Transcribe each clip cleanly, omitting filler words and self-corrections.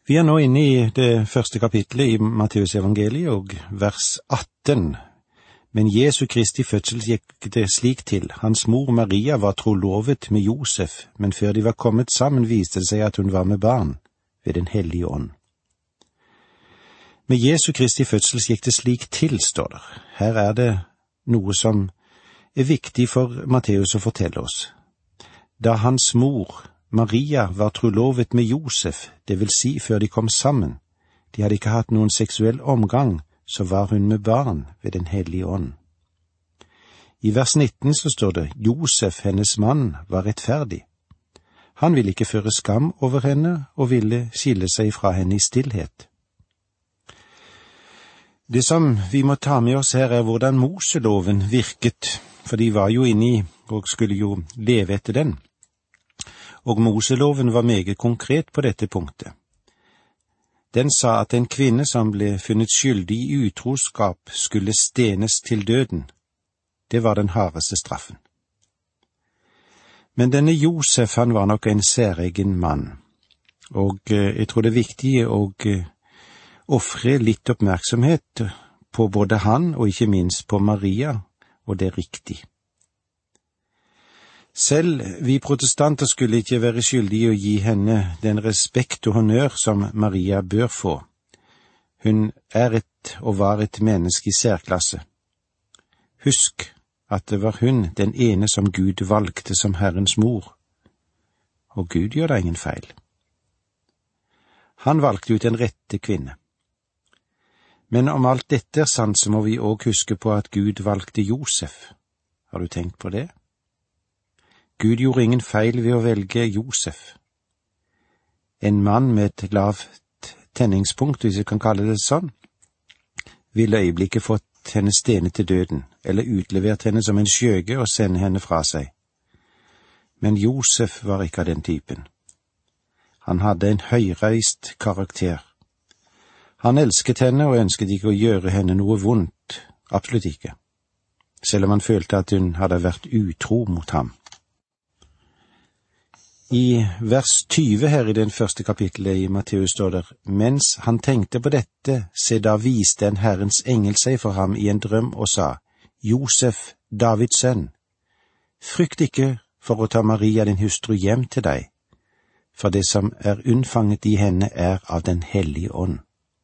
Vi er nå inne i det første kapitlet i Matteus evangeliet og vers 18. Men Jesu Kristi fødsel gikk det slik til. Hans mor Maria var trolovet med Josef, men før de var kommet sammen viste det seg at hun var med barn ved den hellige ånd. Med Jesu Kristi fødsel gikk det slik til, står det. Her er det noe som er viktig for Matteus å fortelle oss. Da hans mor Maria var trolovet med Josef, det vil si før de kom sammen. De hadde ikke hatt noen seksuell omgang, så var hun med barn ved den hellige ånd. I vers 19 så står det, Josef, hennes mann, var rettferdig. Han ville ikke føre skam over henne og ville skille seg fra henne i stillhet. Det som vi må ta med oss her er hvordan Moseloven virket, for de var jo inne i og skulle jo leve etter den. Og Moseloven var meget konkret på dette punktet. Den sa at en kvinne som ble funnet skyldig i utroskap skulle stenes til døden. Det var den hardeste straffen. Men denne Josef, han var nok en særegen mann, og jeg tror det er viktig å offre litt oppmerksomhet på både han og ikke minst på Maria, og det er riktig. Selv vi protestanter skulle ikke være skyldige å gi henne den respekt og honnør som Maria bør få. Hun er og var et menneske i særklasse. Husk at det var hun den ene som Gud valgte som Herrens mor. Og Gud gjør da ingen feil. Han valgte ut den rette kvinne. Men om alt dette er sant, så må vi også huske på at Gud valgte Josef. Har du tenkt på det? Gud gjorde ingen feil ved å velge Josef. En mann med et lavt tenningspunkt, hvis vi kan kalle det sånn, ville øyeblikket fått henne stenet til døden, eller utlevert henne som en skjøge og sende henne fra seg. Men Josef var ikke av den typen. Han hadde en høyreist karakter. Han elsket henne og ønsket ikke å gjøre henne noe vondt, absolutt ikke, selv om han følte at hun hadde vært utro mot ham. I vers 20 her i den første kapittelet i Matteus står det, mens han tenkte på dette, se da viste en Herrens engel seg for ham i en drøm og sa, Josef, Davids sønn, frykt ikke for å ta Maria din hustru hjem til deg, for det som er unnfanget i henne er av den hellige ånd.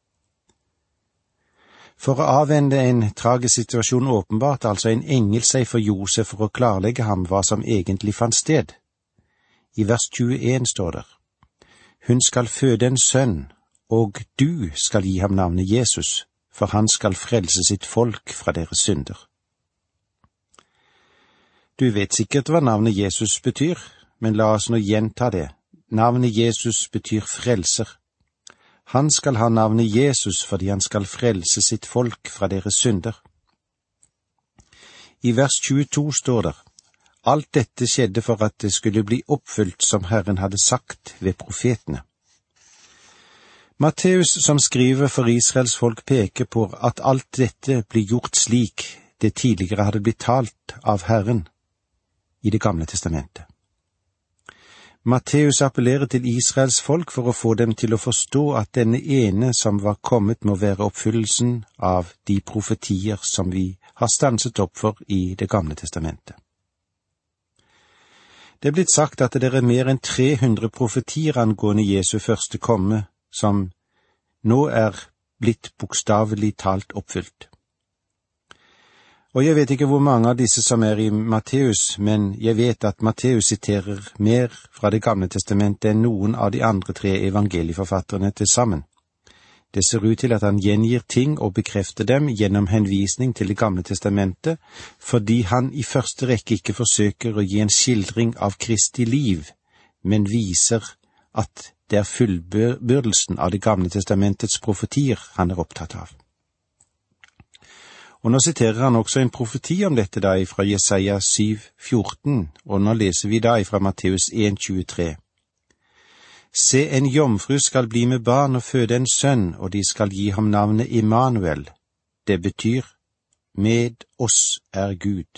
For å avvende en tragisk situasjon åpenbart, altså en engel seg for Josef for å klarlegge ham hva som egentlig fant sted. I vers 21 står det, hun skal føde en sønn, og du skal gi ham navnet Jesus, for han skal frelse sitt folk fra deres synder. Du vet sikkert hva navnet Jesus betyr, men la oss nå gjenta det. Navnet Jesus betyr frelser. Han skal ha navnet Jesus fordi han skal frelse sitt folk fra deres synder. I vers 22 står det, alt dette skjedde for at det skulle bli oppfylt som Herren hadde sagt ved profetene. Matteus som skriver for Israels folk peker på at alt dette blir gjort slik det tidligere hadde blitt talt av Herren i det gamle testamentet. Matteus appellerer til Israels folk for å få dem til å forstå at denne ene som var kommet må være oppfyllelsen av de profetier som vi har stanset opp for i det gamle testamentet. Det er blitt sagt at det er mer enn 300 profetier angående Jesu første komme, som nå er blitt bokstavelig talt oppfylt. Og jeg vet ikke hvor mange av disse som er i Matteus, men jeg vet at Matteus siterer mer fra det gamle testamentet enn noen av de andre 3 evangelieforfatterne til sammen. Det ser ut til at han gjengir ting og bekrefter dem gjennom henvisning til det gamle testamentet, fordi han i første rekke ikke forsøker å gi en skildring av Kristi liv, men viser at det er fullbyrdelsen av det gamle testamentets profetier han er opptatt av. Og nå siterer han også en profeti om dette da fra Jesaja 7,14, og nå leser vi da fra Matteus 1,23. Se, en jomfru skal bli med barn og føde en sønn, og de skal gi ham navnet Immanuel. Det betyr, med oss er Gud.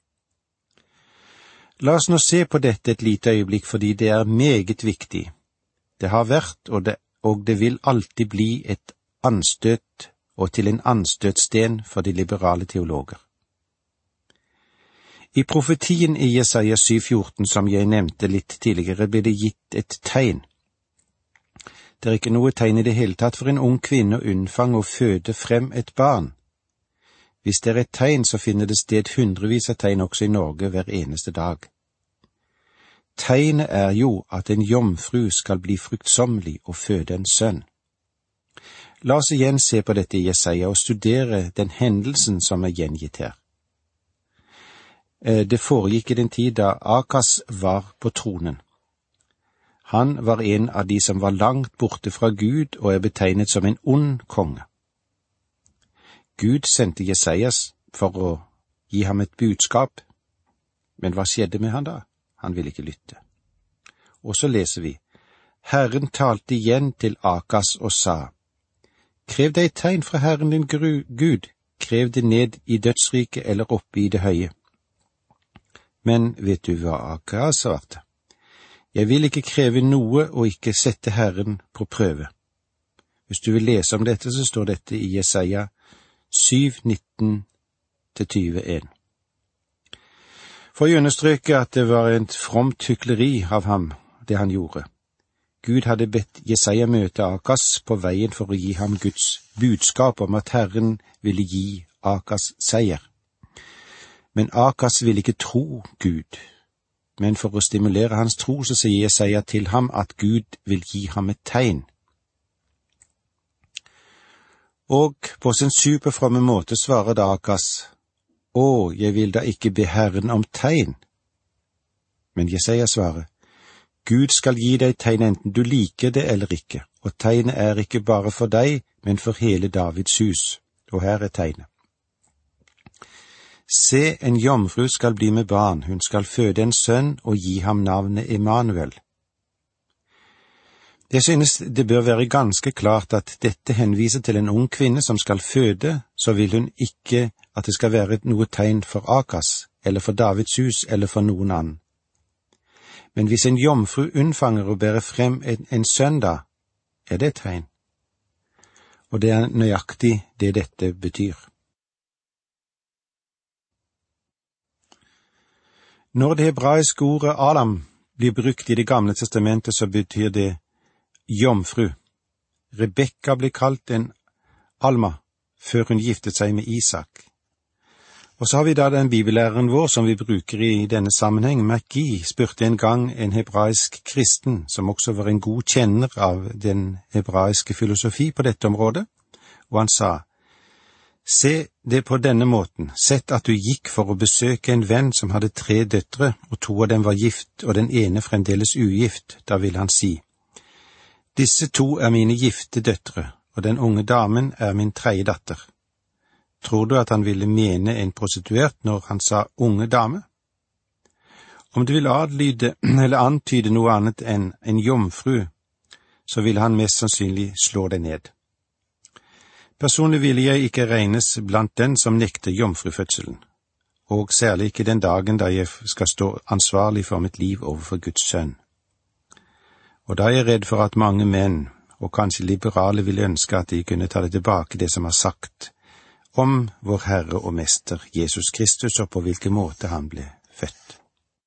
La oss nå se på dette et lite øyeblikk, fordi det er meget viktig. Det har vært, og det og det vil alltid bli et anstøt og til en anstøtsten for de liberale teologer. I profetien i Jesaja 7,14, som jeg nevnte litt tidligere, ble det gitt et tegn. Det er ikke noe tegn i det hele tatt for en ung kvinne å unnfange og føde frem et barn. Hvis det er et tegn, så finner det sted hundrevis av tegn også i Norge hver eneste dag. Tegnet er jo at en jomfru skal bli fruktsommelig og føde en sønn. La oss igjen se på dette i Jesaja og studere den hendelsen som er gjengitt her. Det foregikk i den tid da Akas var på tronen. Han var en av de som var langt borte fra Gud og er betegnet som en ond konge. Gud sendte Jesajas for å gi ham et budskap, men hva skjedde med han da? Han ville ikke lytte. Og så leser vi, Herren talte igjen til Akas og sa, krev deg et tegn fra Herren din Gud, krev det ned i dødsriket eller oppe i det høye. Men vet du hva Akas svarte? Jeg vil ikke kreve noe og ikke sette Herren på prøve. Hvis du vil lese om dette, så står dette i Jesaja 7:19-21. For å understreke at det var et fromt hykleri av ham, det han gjorde. Gud hadde bedt Jesaja møte Akas på veien for å gi ham Guds budskap om at Herren ville gi Akas seier. Men Akas ville ikke tro Gud. Men for å stimulere hans tro, så sier Jesaja til ham at Gud vil gi ham et tegn. Og på sin superfromme måte svarer da Akas, «Å, jeg vil da ikke be Herren om tegn.» Men Jesaja svarer, «Gud skal gi deg tegn enten du liker det eller ikke, og tegnet er ikke bare for deg, men for hele Davids hus.» Og her er tegnet. Se, en jomfru skal bli med barn, hun skal føde en sønn og gi ham navnet Emanuel. Jeg synes det bør være ganske klart at dette henviser til en ung kvinne som skal føde, så vil hun ikke at det skal være noe tegn for Akas, eller for Davids hus, eller for noen annen. Men hvis en jomfru unnfanger og bærer frem en sønn da, er det et tegn. Og det er nøyaktig det dette betyr. Når det hebraiske ordet Alam blir brukt i Det gamle testamentet, så betyr det jomfru. Rebekka ble kalt en Alma før hun giftet seg med Isak. Og så har vi da den bibellæreren vår som vi bruker i denne sammenheng. McGee spurte en gang en hebraisk kristen, som også var en god kjenner av den hebraiske filosofi på dette området, og han sa, se det på denne måten, sett at du gikk for å besøke en venn som hadde 3 døtre, og 2 av dem var gift, og den ene fremdeles ugift, da vil han si, disse 2 er mine gifte døtre, og den unge damen er min 3. datter. Tror du at han ville mene en prostituert når han sa unge dame? Om du vil adlyde eller antyde noe annet enn en jomfru, så vil han mest sannsynlig slå deg ned. Personlig vil jeg ikke regnes blant den som nekter jomfrufødselen, og særlig ikke den dagen da jeg skal stå ansvarlig for mitt liv overfor Guds sønn. Og da er jeg redd for at mange menn, og kanskje liberale, vil ønske at de kunne ta det tilbake det som er sagt om vår Herre og Mester Jesus Kristus og på hvilken måte han ble født.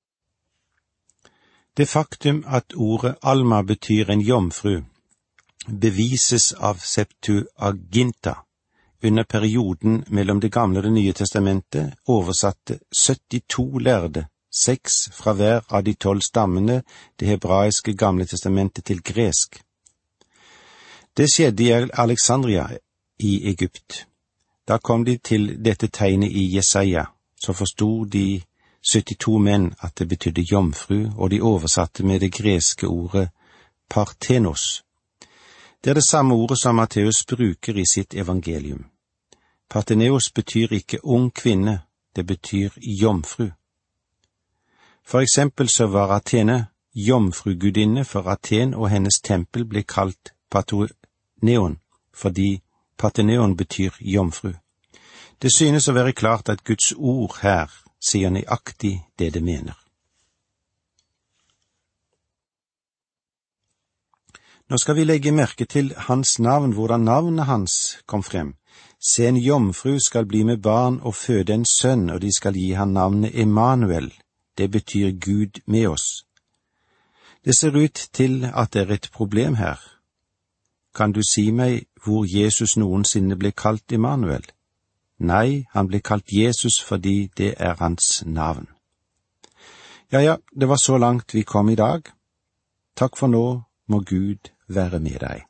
Det faktum at ordet Alma betyr en jomfru, bevises av Septuaginta. Under perioden mellom Det gamle og Det nye testamentet oversatte 72 lærde, 6 fra hver av de 12 stammene, det hebraiske gamle testamentet til gresk. Det skjedde i Alexandria i Egypt. Da kom de til dette tegnet i Jesaja, så forstod de 72 menn at det betydde jomfru, og de oversatte med det greske ordet parthenos. Det er det samme ordet som Matteus bruker i sitt evangelium. Partheneos betyr ikke ung kvinne, det betyr jomfru. For eksempel så var Athene jomfrugudinne for Athen, og hennes tempel ble kalt Partheneon, fordi Partheneon betyr jomfru. Det synes å være klart at Guds ord her sier nøyaktig det det mener. Nå skal vi legge merke til hans navn, hvordan navnet hans kom frem. Se, en jomfru skal bli med barn og føde en sønn, og de skal gi han navnet Emanuel. Det betyr Gud med oss. Det ser ut til at det er et problem her. Kan du si meg hvor Jesus noensinne ble kalt Emanuel? Nei, han ble kalt Jesus fordi det er hans navn. Ja, det var så langt vi kom i dag. Takk for nå, må Gud være med deg.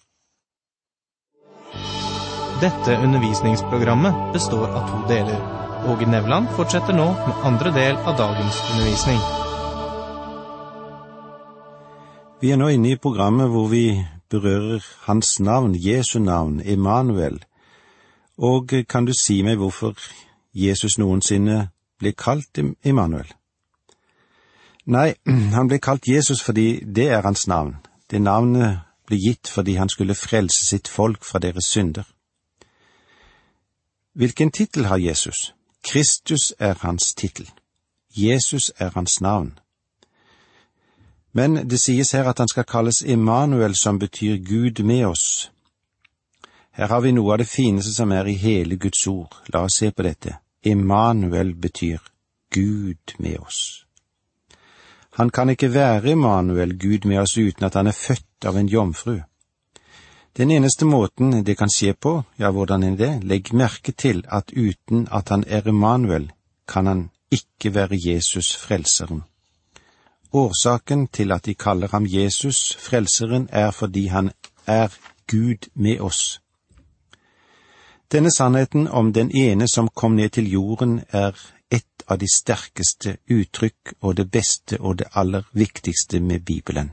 Dette undervisningsprogrammet består av 2 deler. Åge Nevland fortsetter nå med andre del av dagens undervisning. Vi er nå inne i programmet hvor vi berører hans navn, Jesu navn, Emanuel. Og kan du si meg hvorfor Jesus noensinne ble kalt Emanuel? Nei, han ble kalt Jesus fordi det er hans navn. Det navnet ble gitt fordi han skulle frelse sitt folk fra deres synder. Hvilken titel har Jesus? Kristus er hans titel. Jesus er hans navn. Men det sies her at han skal kalles Emanuel, som betyr Gud med oss. Her har vi noe av det fineste som er i hele Guds ord. La oss se på dette. Emanuel betyr Gud med oss. Han kan ikke være Emanuel, Gud med oss, uten at han er født av en jomfru. Den eneste måten det kan skje på, ja, hvordan er det? Legg merke til at uten at han er Emanuel, kan han ikke være Jesus frelseren. Årsaken til at de kaller ham Jesus frelseren er fordi han er Gud med oss. Denne sannheten om den ene som kom ned til jorden er et av de sterkeste uttrykk og det beste og det aller viktigste med Bibelen.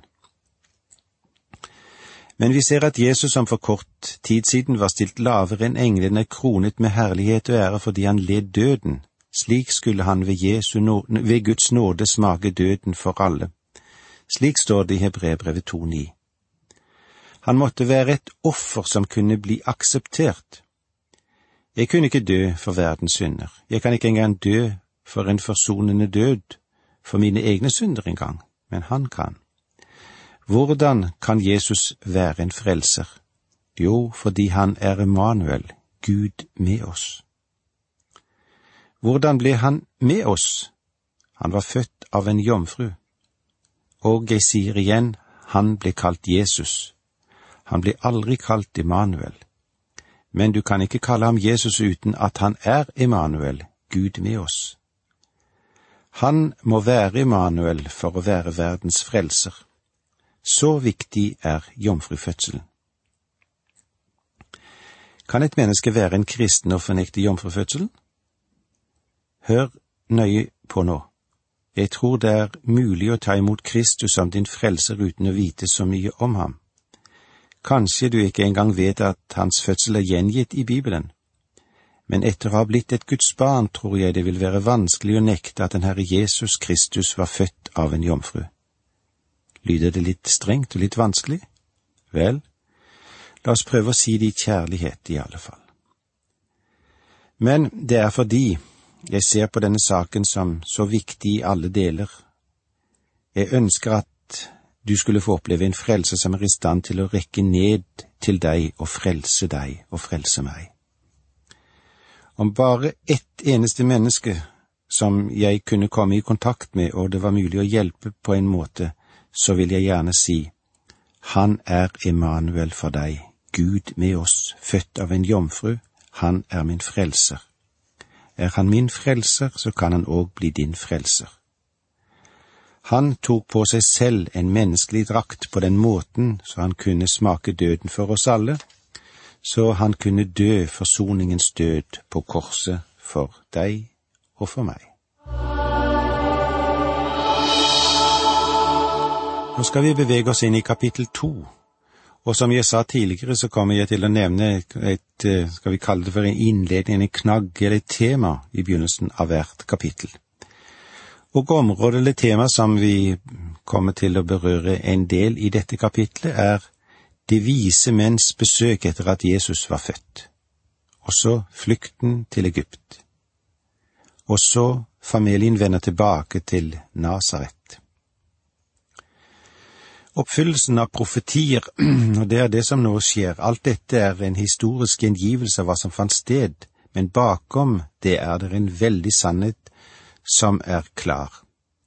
Men vi ser at Jesus, som for kort tid siden var stilt lavere enn englene, kronet med herlighet og ære fordi han led døden. Slik skulle han ved Guds nåde smake døden for alle. Slik står det i Hebreerbrevet 2:9. Han måtte være et offer som kunne bli akseptert. Jeg kunne ikke dø for verdens synder. Jeg kan ikke engang dø for en forsonende død for mine egne synder engang, men han kan. Hvordan kan Jesus være en frelser? Jo, fordi han er Emanuel, Gud med oss. Hvordan ble han med oss? Han var født av en jomfru. Og jeg sier igjen, han ble kalt Jesus. Han ble aldri kalt Emanuel. Men du kan ikke kalle ham Jesus uten at han er Emanuel, Gud med oss. Han må være Emanuel for å være verdens frelser. Så viktig er jomfrufødselen. Kan et menneske være en kristen og fornekte jomfrufødselen? Hør nøye på nå. Jeg tror det er mulig å ta imot Kristus som din frelser uten å vite så mye om ham. Kanskje du ikke engang vet at hans fødsel er gjengitt i Bibelen. Men etter å ha blitt et Guds barn tror jeg det vil være vanskelig å nekte at den Herre Jesus Kristus var født av en jomfru. Lyder det litt strengt og litt vanskelig? Vel, la oss prøve å si det i kjærlighet i alle fall. Men det er fordi jeg ser på denne saken som så viktig i alle deler. Jeg ønsker at du skulle få oppleve en frelse som er i stand til å rekke ned til deg og frelse meg. Om bare ett eneste menneske som jeg kunne komme i kontakt med, og det var mulig å hjelpe på en måte, så vil jeg gjerne si, han er Emanuel for deg, Gud med oss, født av en jomfru, han er min frelser. Er han min frelser, så kan han også bli din frelser. Han tok på seg selv en menneskelig drakt på den måten så han kunne smake døden for oss alle, så han kunne dø forsoningens død på korset for deg og for meg. Nå skal vi bevege oss inn i kapittel 2, og som jeg sa tidligere så kommer jeg til å nevne skal vi kalle det for en innledning, en knagg eller et tema i begynnelsen av hvert kapittel. Og området eller tema som vi kommer til å berøre en del i dette kapitlet er de vise menns besøk etter at Jesus var født, og så flykten til Egypt, og så familien vender tilbake til Nasaret. Oppfyllelsen av profetier, og det er det som nå skjer, alt dette er en historisk gjengivelse av hva som fant sted, men bakom det er det en veldig sannhet som er klar.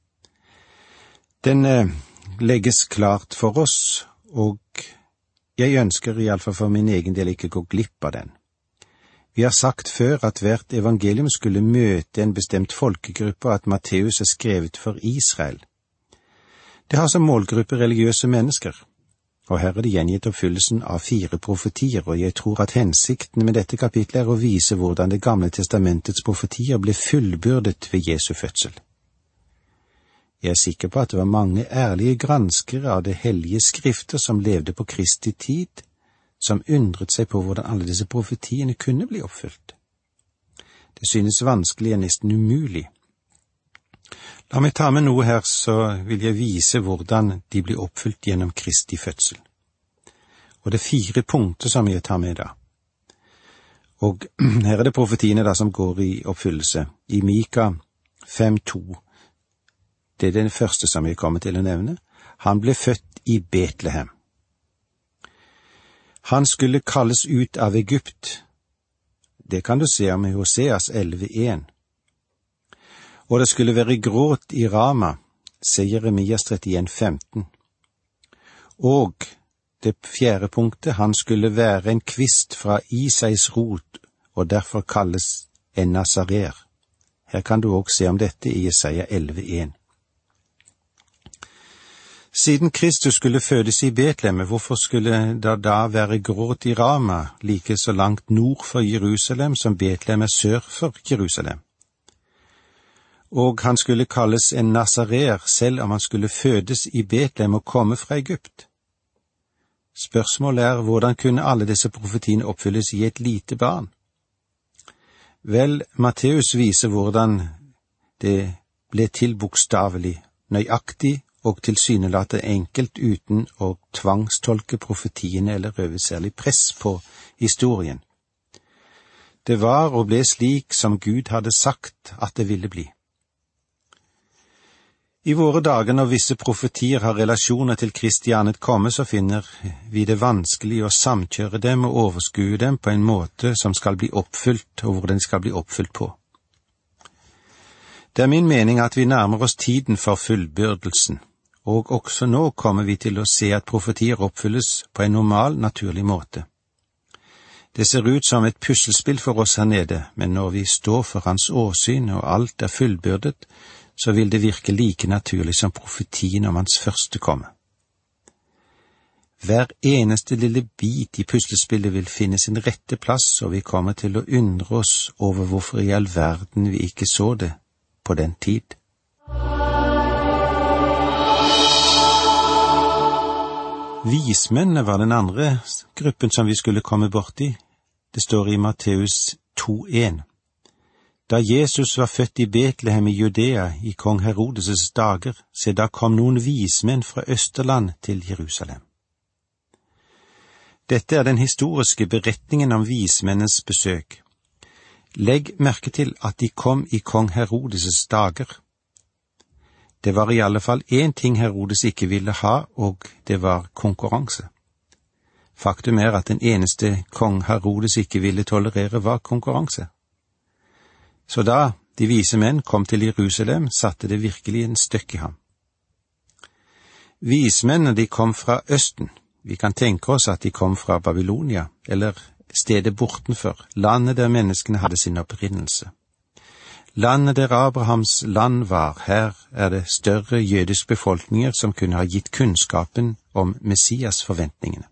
Den legges klart for oss, og jeg ønsker i alle fall for min egen del ikke gå glipp av den. Vi har sagt før at hvert evangelium skulle møte en bestemt folkegruppe, og at Matteus er skrevet for Israel. Det har som målgruppe religiøse mennesker, og her er det gjengitt oppfyllelsen av 4 profetier, og jeg tror at hensikten med dette kapitlet er å vise hvordan Det gamle testamentets profetier ble fullbyrdet ved Jesu fødsel. Jeg er sikker på at det var mange ærlige granskere av det hellige skrifter som levde på Kristi tid, som undret seg på hvordan alle disse profetiene kunne bli oppfylt. Det synes vanskelig og nesten umulig. La meg ta med noe her, så vil jeg vise hvordan de blir oppfylt gjennom Kristi fødsel. Og det er 4 punkter som jeg tar med da. Og her er det profetiene da som går i oppfyllelse. I Mika 5:2. Det er den første som jeg kommer til å nevne. Han ble født i Betlehem. Han skulle kalles ut av Egypt. Det kan du se om i Hoseas 11:1. Og det skulle være gråt i Rama, sier Jeremias 31:15. Og det 4. punktet, han skulle være en kvist fra Isais rot, og derfor kalles en Nazarer. Her kan du også se om dette i Jesaja 11:1. Siden Kristus skulle fødes i Betlehem, hvorfor skulle det da være gråt i Rama, like så langt nord for Jerusalem som Betlehem er sør for Jerusalem? Og han skulle kalles en Nazarer, selv om han skulle fødes i Betlehem og komme fra Egypt. Spørsmålet er, hvordan kunne alle disse profetiene oppfylles i et lite barn? Vel, Matteus viser hvordan det ble til bokstavelig, nøyaktig og tilsynelatende enkelt uten å tvangstolke profetiene eller øve særlig press på historien. Det var og ble slik som Gud hadde sagt at det ville bli. I våre dager når visse profetier har relasjoner til Kristi annet komme, så finner vi det vanskelig å samkjøre dem og overskue dem på en måte som skal bli oppfylt, og hvor den skal bli oppfylt på. Det er min mening at vi nærmer oss tiden for fullbyrdelsen, og også nå kommer vi til å se at profetier oppfylles på en normal, naturlig måte. Det ser ut som et puslespill for oss her nede, men når vi står for hans åsyn og alt er fullbyrdet, så vil det virke like naturlig som profetien om hans første komme. Hver eneste lille bit i puslespillet vil finne sin rette plass, og vi kommer til å undre oss over hvorfor i all verden vi ikke så det på den tid. Vismennene var den andre gruppen som vi skulle komme borti. Det står i Matteus 2:1. Da Jesus var født i Betlehem i Judea i kong Herodes' dager, se da kom noen vismenn fra Østerland til Jerusalem. Dette er den historiske beretningen om vismennens besøk. Legg merke til at de kom i kong Herodes' dager. Det var i alle fall én ting Herodes ikke ville ha, og det var konkurranse. Faktum er at den eneste kong Herodes ikke ville tolerere var konkurranse. Så da de vise menn kom til Jerusalem, satte det virkelig en støkk i ham. Vismennene de kom fra Østen. Vi kan tenke oss at de kom fra Babylonia, eller stedet bortenfor, landet der menneskene hadde sin opprinnelse. Landet der Abrahams land var, her er det større jødiske befolkninger som kunne ha gitt kunnskapen om Messias forventningene.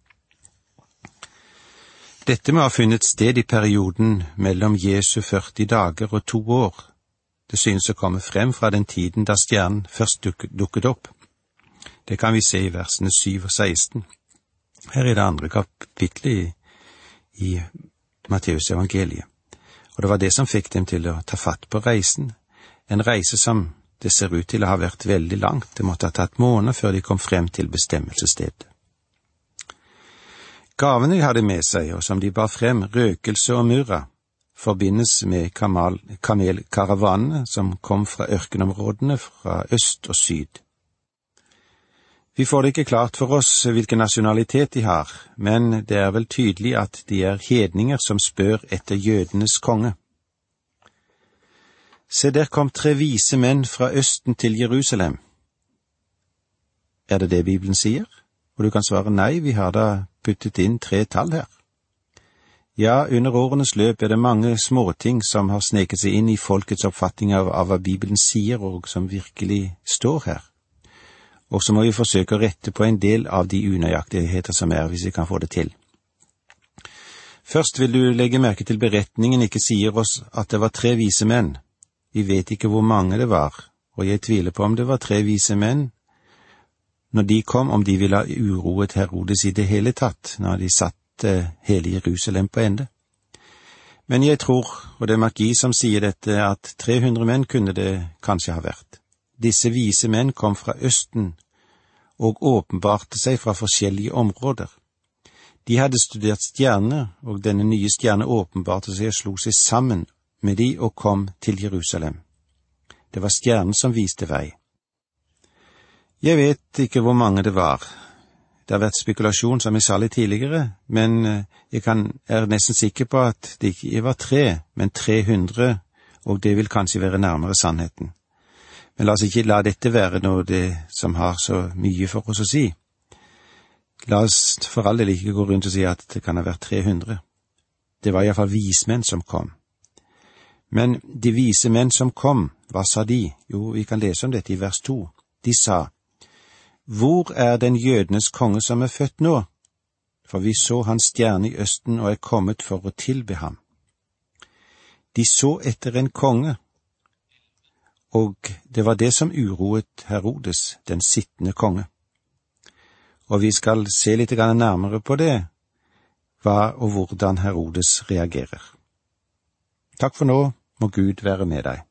Dette må ha funnet sted i perioden mellom Jesu 40 dager og 2 år. Det synes å komme frem fra den tiden da stjernen først dukket opp. Det kan vi se i versene 7 og 16. Her er det andre kapitlet i Matteus evangeliet. Og det var det som fikk dem til å ta fatt på reisen. En reise som det ser ut til å ha vært veldig langt. Det måtte ha tatt måneder før de kom frem til bestemmelsesstedet. Gavene de hadde med seg, og som de bar frem, røkelse og myrra, forbindes med kamelkaravanene som kom fra ørkenområdene fra øst og syd. Vi får det ikke klart for oss hvilken nasjonalitet de har, men det er vel tydelig at de er hedninger som spør etter jødenes konge. Se, der kom 3 vise menn fra Østen til Jerusalem. Er det det Bibelen sier? Og du kan svare nei, vi har da puttet inn 3 tall her. Ja, under årenes løp er det mange småting som har sneket seg inn i folkets oppfatning av hva Bibelen sier, og som virkelig står her. Og så må vi forsøke å rette på en del av de unøyaktigheter som er, hvis vi kan få det til. Først vil du legge merke til beretningen ikke sier oss at det var 3 vise menn. Vi vet ikke hvor mange det var, og jeg tviler på om det var 3 vise menn. Når de kom, om de ville ha uroet Herodes i det hele tatt, når de satte hele Jerusalem på ende. Men jeg tror, og det er magi som sier dette, at 300 menn kunne det kanskje ha vært. Disse vise menn kom fra Østen og åpenbarte seg fra forskjellige områder. De hadde studert stjerner, og denne nye stjerne åpenbarte seg og slo seg sammen med de og kom til Jerusalem. Det var stjernen som viste vei. Jeg vet ikke hvor mange det var. Det har vært spekulasjon, som jeg sa litt tidligere, men jeg er nesten sikker på at det ikke var 3, men 300, og det vil kanskje være nærmere sannheten. Men la oss ikke la dette være noe det som har så mye for oss å si. La oss for all del ikke gå rundt og si at det kan ha vært 300. Det var i hvert fall vismenn som kom. Men de vise menn som kom, hva sa de? Jo, vi kan lese om dette i vers 2. De sa, «Hvor er den jødenes konge som er født nå? For vi så hans stjerne i Østen og er kommet for å tilbe ham.» De så etter en konge, og det var det som uroet Herodes, den sittende konge. Og vi skal se litt nærmere på det, hva og hvordan Herodes reagerer. Takk for nå, må Gud være med deg.